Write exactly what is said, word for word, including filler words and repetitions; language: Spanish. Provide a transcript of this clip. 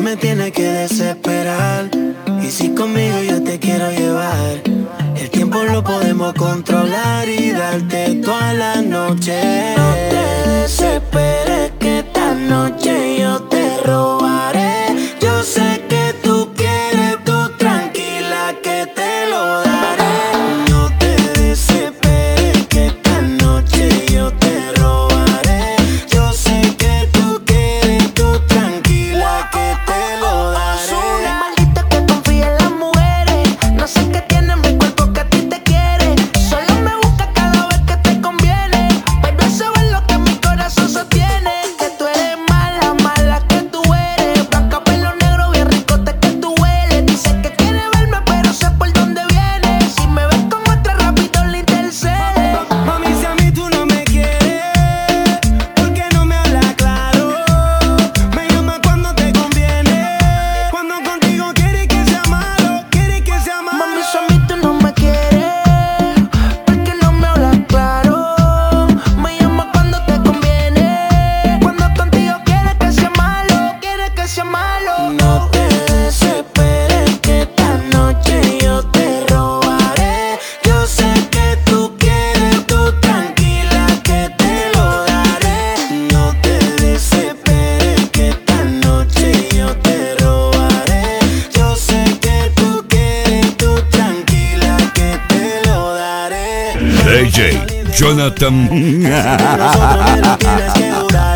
me tienes que desesperar. Y si conmigo yo te quiero llevar, el tiempo lo podemos controlar y darte toda la noche. No te desesperes que esta noche yo te robaré. Yo sé que tú quieres, tú tranquila que te lo daré. No te desesperes que esta noche yo te robaré. Yo sé que tú quieres, tú tranquila que te lo daré. Maldita que confía en las mujeres. No sé qué tiene en mi cuerpo que a ti te quiere. Solo me busca cada vez que te conviene. Pero eso es lo que mi corazón sostiene. Que tú eres mala, mala que tú eres. Blanca, pelo negro, bien ricote que tú hueles. Dice que quiere verme pero sé por dónde viene. Si me ves con otra rápido le intercede. Mami, si a mí tú no me quieres, ¿por qué no me hablas claro? Me llamas cuando te conviene, cuando contigo quieres que sea malo, quieres que sea malo. Mami, si a mí tú no me quieres, ¿por qué no me hablas claro? Me llamas cuando te conviene, cuando contigo quieres que sea malo, quieres que sea malo. No te desesperes que esta noche yo te robaré. Yo sé que tú quieres, tú tranquila que te lo daré. No te desesperes que esta noche yo te robaré. Yo sé que tú quieres, tú tranquila que te lo daré. D J Jonathan. Nosotros me lo tienes que jurar.